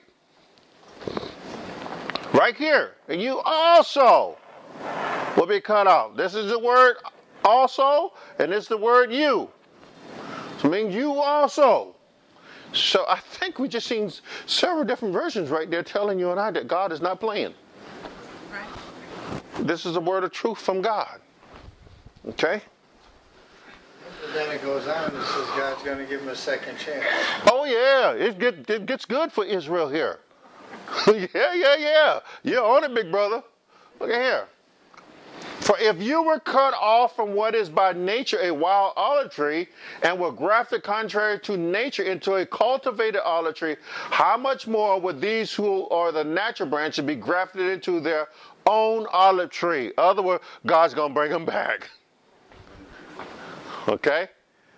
Right here. And you also will be cut off. This is the word also, and it's the word you. So it means you also. So I think we just seen several different versions right there telling you and I that God is not playing. Right. This is a word of truth from God. Okay? But then it goes on and says God's going to give him a second chance. Oh yeah, it, get, it gets good for Israel here. yeah, yeah, yeah. You're on it, big brother. Look at here. For if you were cut off from what is by nature a wild olive tree, and were grafted contrary to nature into a cultivated olive tree, how much more would these who are the natural branches be grafted into their own olive tree? In other words, God's going to bring them back. Okay?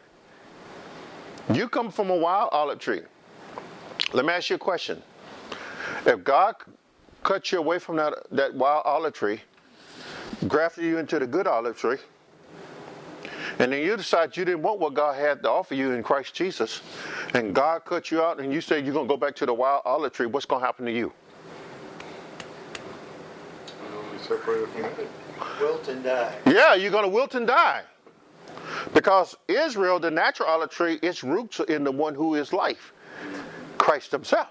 You come from a wild olive tree. Let me ask you a question. If God cut you away from that, that wild olive tree, grafted you into the good olive tree, and then you decide you didn't want what God had to offer you in Christ Jesus, and God cut you out and you say you're going to go back to the wild olive tree, what's going to happen to you? You'll be separated from it. Wilt and die. Yeah, you're going to wilt and die. Because Israel, the natural olive tree, its roots are in the one who is life, Christ himself.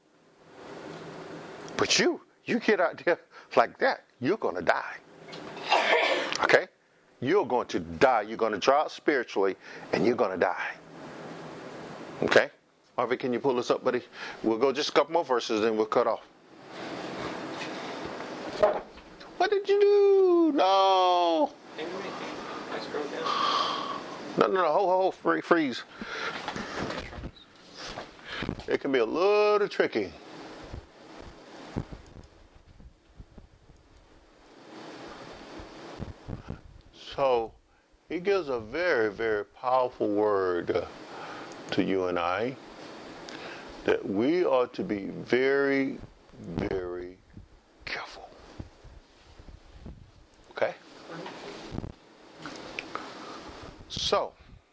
But you, you get out there like that, you're going to die. Okay? You're going to die. You're going to dry out spiritually, and you're going to die. Okay? Harvey, can you pull this up, buddy? We'll go just a couple more verses, and we'll cut off. What did you do? No. No, no, no. Hold, hold, hold. Freeze. It can be a little tricky. So, he gives a very, very powerful word uh, to you and I, that we ought to be very, very careful. Okay? So,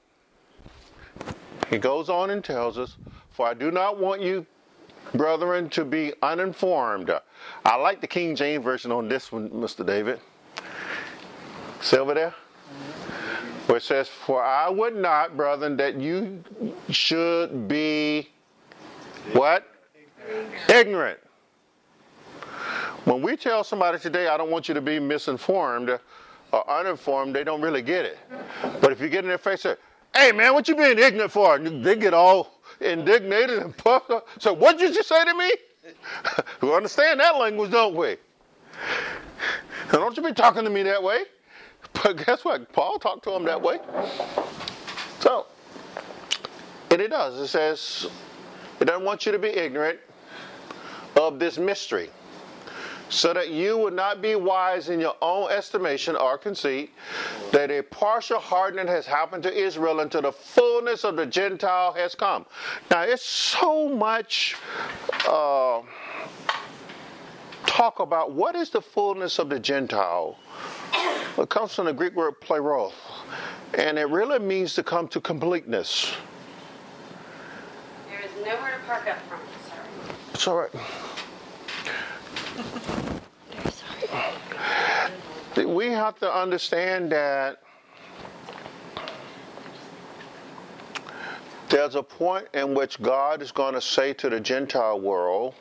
he goes on and tells us, for I do not want you, brethren, to be uninformed. I like the King James Version on this one, Mister David. See over there? Where it says, for I would not, brethren, that you should be what? Ignorant. When we tell somebody today, I don't want you to be misinformed or uninformed, they don't really get it. But if you get in their face and say, hey man, what you being ignorant for? And they get all indignated and puffed up. So what did you just say to me? We understand that language, don't we? Now, don't you be talking to me that way. But guess what? Paul talked to him that way. So, and it does. It says, it doesn't want you to be ignorant of this mystery, so that you would not be wise in your own estimation or conceit, that a partial hardening has happened to Israel until the fullness of the Gentile has come. Now, it's so much uh, talk about what is the fullness of the Gentile. It comes from the Greek word pleroo, and it really means to come to completeness. There is nowhere to park up from. Sorry. It's all right. We have to understand that there's a point in which God is going to say to the Gentile world,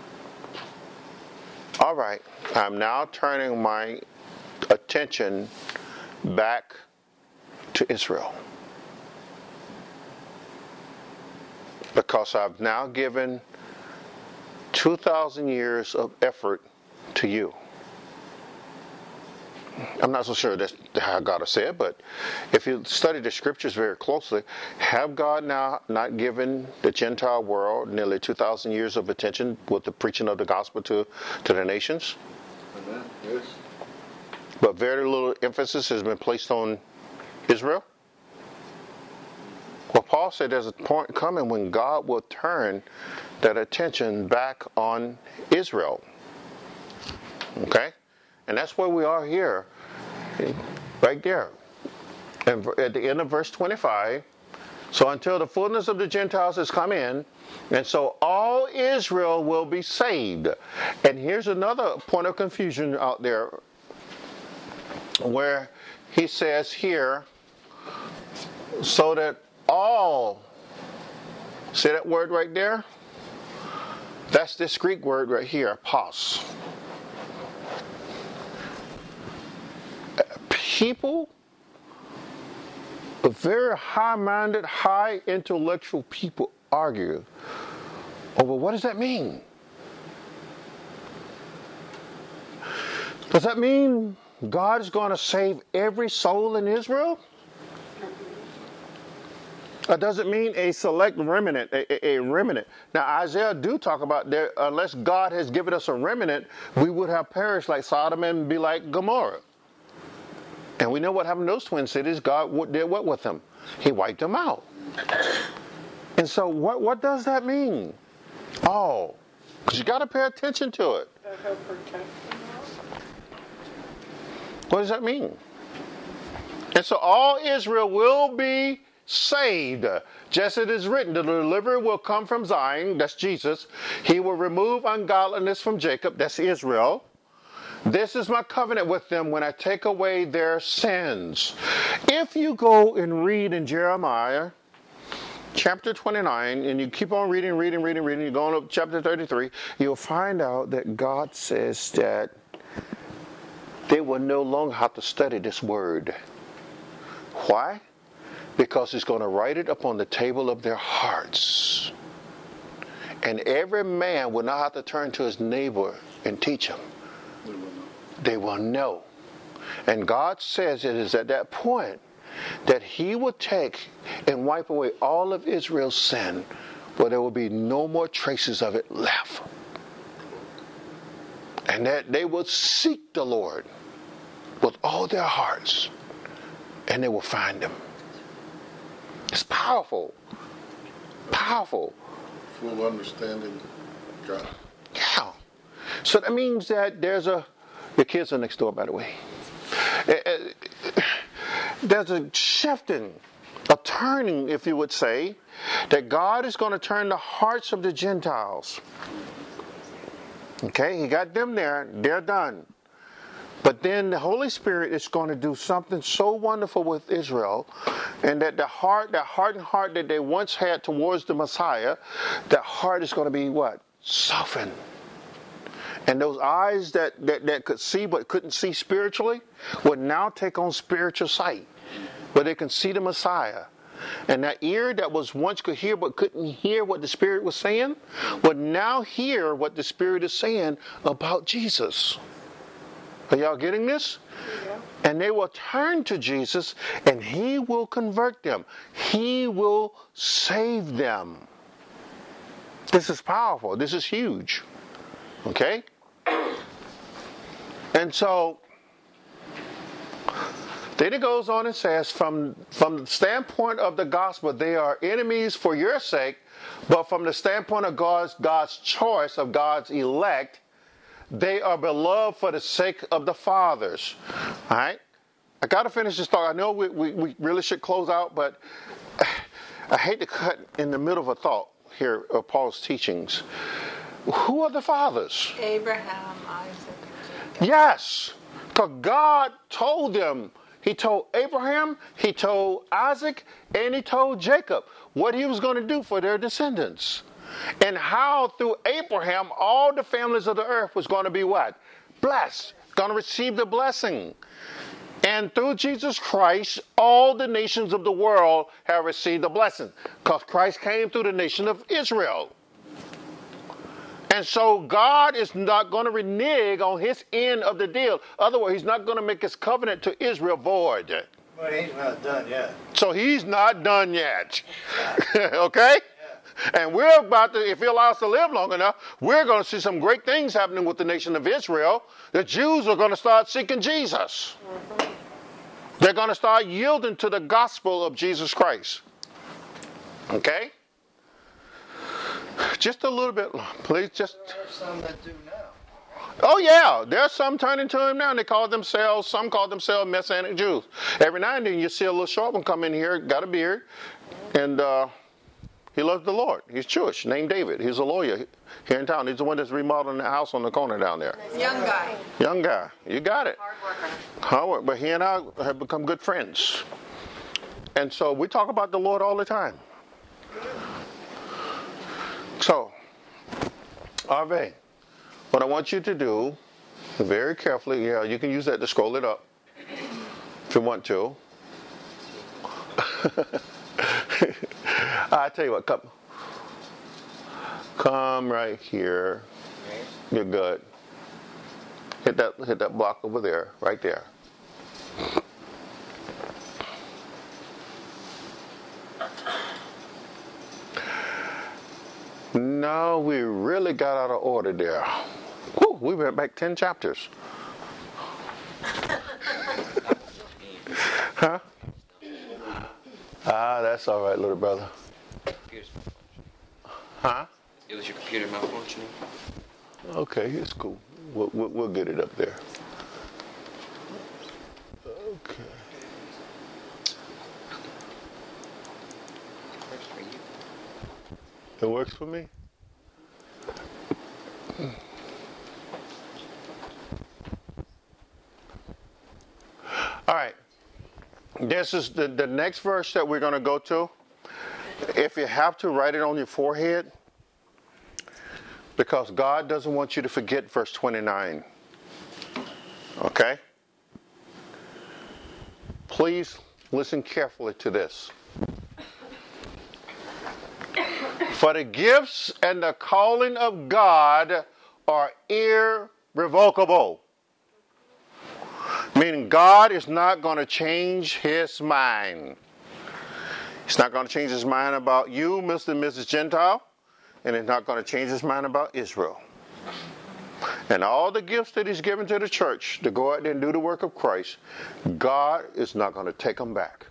all right, I'm now turning my attention back to Israel, because I've now given two thousand years of effort to you. I'm not so sure that's how God has said, but if you study the scriptures very closely, have God now not given the Gentile world nearly two thousand years of attention with the preaching of the gospel to, to the nations? Amen. Yes. But very little emphasis has been placed on Israel? Paul said there's a point coming when God will turn that attention back on Israel. Okay? And that's where we are here. Right there. And at the end of verse twenty-five. So until the fullness of the Gentiles has come in, and so all Israel will be saved. And here's another point of confusion out there, where he says here, so that all, see that word right there? That's this Greek word right here, pos. People, very high-minded, high intellectual people argue over what does that mean? Does that mean God is going to save every soul in Israel? Or does it mean a select remnant, a, a, a remnant? Now, Isaiah do talk about there, unless God has given us a remnant, we would have perished like Sodom and be like Gomorrah. And we know what happened to those twin cities. God did what with them? He wiped them out. And so what, what does that mean? Oh, because you got to pay attention to it. What does that mean? And so all Israel will be saved. Just as it is written, the deliverer will come from Zion, that's Jesus. He will remove ungodliness from Jacob, that's Israel. This is my covenant with them when I take away their sins. If you go and read in Jeremiah chapter twenty-nine, and you keep on reading, reading, reading, reading, you're going up to chapter thirty-three, you'll find out that God says that they will no longer have to study this word. Why? Because he's going to write it upon the table of their hearts. And every man will not have to turn to his neighbor and teach him. They will know. And God says it is at that point that he will take and wipe away all of Israel's sin, where there will be no more traces of it left. And that they will seek the Lord with all their hearts, and they will find him. It's powerful. Powerful. Full understanding God. Yeah. So that means that there's a, the kids are next door, by the way. There's a shifting, a turning, if you would say, that God is going to turn the hearts of the Gentiles. Okay, he got them there, they're done. But then the Holy Spirit is going to do something so wonderful with Israel, and that the heart, that hardened heart that they once had towards the Messiah, that heart is going to be what? Softened. And those eyes that, that, that could see but couldn't see spiritually would now take on spiritual sight, where they can see the Messiah. And that ear that was once could hear but couldn't hear what the Spirit was saying would now hear what the Spirit is saying about Jesus. Are y'all getting this? Yeah. And they will turn to Jesus, and he will convert them. He will save them. This is powerful. This is huge. Okay? And so, then it goes on and says, from, from the standpoint of the gospel, they are enemies for your sake, but from the standpoint of God's, God's choice, of God's elect, they are beloved for the sake of the fathers. All right? I got to finish this thought. I know we, we, we really should close out, but I hate to cut in the middle of a thought here of Paul's teachings. Who are the fathers? Abraham, Isaac, and Jacob. Yes, because God told them. He told Abraham, he told Isaac, and he told Jacob what he was going to do for their descendants. And how through Abraham, all the families of the earth was going to be what? Blessed. Going to receive the blessing. And through Jesus Christ, all the nations of the world have received the blessing. Because Christ came through the nation of Israel. And so God is not going to renege on his end of the deal. Otherwise, he's not going to make his covenant to Israel void. But he's not done yet. So he's not done yet. Okay? Yeah. And we're about to, if he allows us to live long enough, we're going to see some great things happening with the nation of Israel. The Jews are going to start seeking Jesus. Mm-hmm. They're going to start yielding to the gospel of Jesus Christ. Okay? Just a little bit, please. Just. There are some that do now. Oh yeah, there's some turning to him now. And they call themselves, some call themselves Messianic Jews. Every now and then you see a little short one come in here, got a beard, and uh, he loves the Lord. He's Jewish, named David. He's a lawyer here in town. He's the one that's remodeling the house on the corner down there. Young guy. Young guy, you got it. Hard worker. Hard work. But he and I have become good friends. And so we talk about the Lord all the time. So, Arve, what I want you to do, very carefully, yeah, you can use that to scroll it up if you want to. I tell you what, come, come right here. You're good. Hit that, hit that block over there, right there. No, we really got out of order there. Whew, we went back ten chapters. Huh? Ah, that's all right, little brother. Huh? It was your computer malfunctioning. Okay, it's cool. We'll, we'll, we'll get it up there. Okay. Works for you. It works for me? All right. This is the, the next verse that we're going to go to. If you have to, write it on your forehead. Because God doesn't want you to forget verse twenty-nine. Okay? Please listen carefully to this. For the gifts and the calling of God are irrevocable. Meaning God is not going to change his mind. He's not going to change his mind about you, Mister and Missus Gentile. And he's not going to change his mind about Israel. And all the gifts that he's given to the church to go out there and do the work of Christ, God is not going to take them back.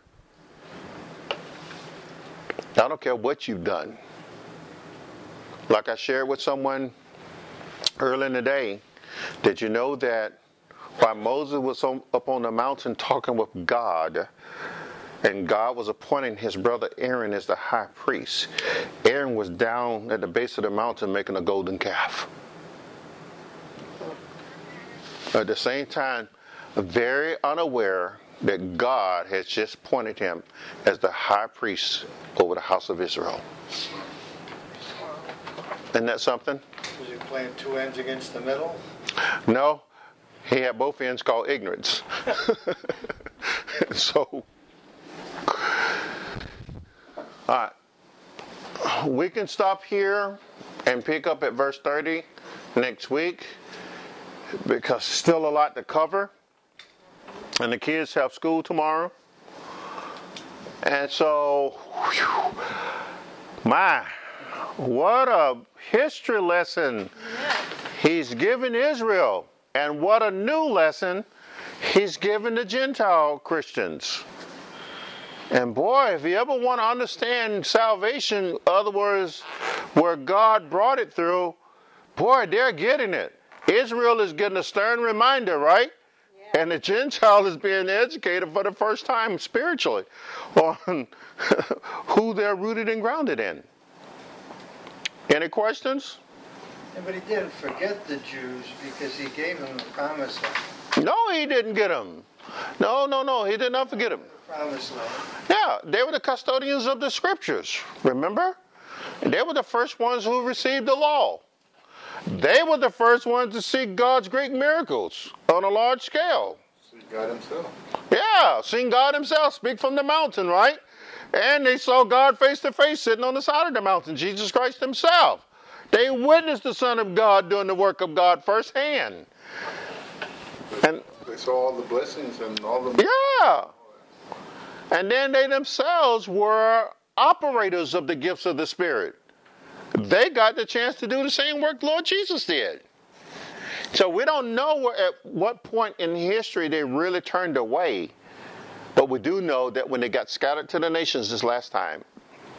I don't care what you've done. Like I shared with someone early in the day, did you know that while Moses was on, up on the mountain talking with God, and God was appointing his brother Aaron as the high priest, Aaron was down at the base of the mountain making a golden calf. At the same time, very unaware that God has just appointed him as the high priest over the house of Israel. Isn't that something? Was he playing two ends against the middle? No, he had both ends called ignorance. So, all right, we can stop here and pick up at verse thirty next week because still a lot to cover. And the kids have school tomorrow. And so, whew, my, what a history lesson he's given Israel. And what a new lesson he's given the Gentile Christians. And boy, if you ever want to understand salvation, in other words, where God brought it through, boy, they're getting it. Israel is getting a stern reminder, right? Yeah. And the Gentile is being educated for the first time spiritually on who they're rooted and grounded in. Any questions? Yeah, but he didn't forget the Jews because he gave them the promised land. No, he didn't get them. No, no, no, he did not forget them. Promised land. Yeah, they were the custodians of the scriptures, remember? They were the first ones who received the law. They were the first ones to see God's great miracles on a large scale. See God himself. Yeah, seen God himself speak from the mountain, right? And they saw God face to face sitting on the side of the mountain, Jesus Christ himself. They witnessed the Son of God doing the work of God firsthand. And They saw all the blessings and all the... yeah. And then they themselves were operators of the gifts of the Spirit. They got the chance to do the same work Lord Jesus did. So we don't know where, at what point in history they really turned away. But we do know that when they got scattered to the nations this last time,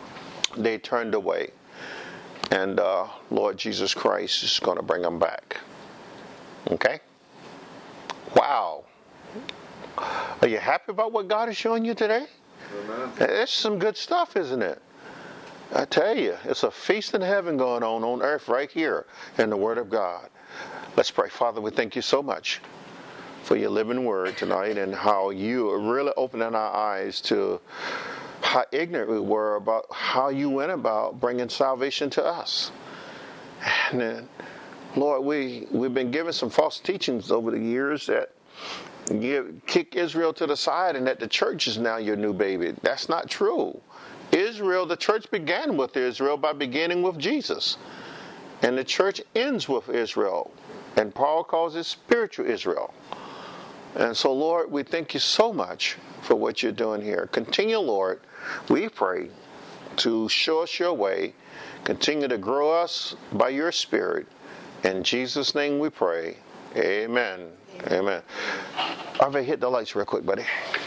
they turned away. And uh, Lord Jesus Christ is going to bring them back. Okay? Wow. Are you happy about what God is showing you today? Amen. It's some good stuff, isn't it? I tell you, it's a feast in heaven going on on earth right here in the Word of God. Let's pray. Father, we thank you so much for your living word tonight and how you are really opening our eyes to how ignorant we were about how you went about bringing salvation to us. And then, Lord, we, we've been given some false teachings over the years that give, kick Israel to the side and that the church is now your new baby. That's not true. Israel, the church began with Israel by beginning with Jesus. And the church ends with Israel. And Paul calls it spiritual Israel. And so, Lord, we thank you so much for what you're doing here. Continue, Lord, we pray, to show us your way. Continue to grow us by your Spirit. In Jesus' name we pray. Amen. Amen. Amen. Harvey, hit the lights real quick, buddy.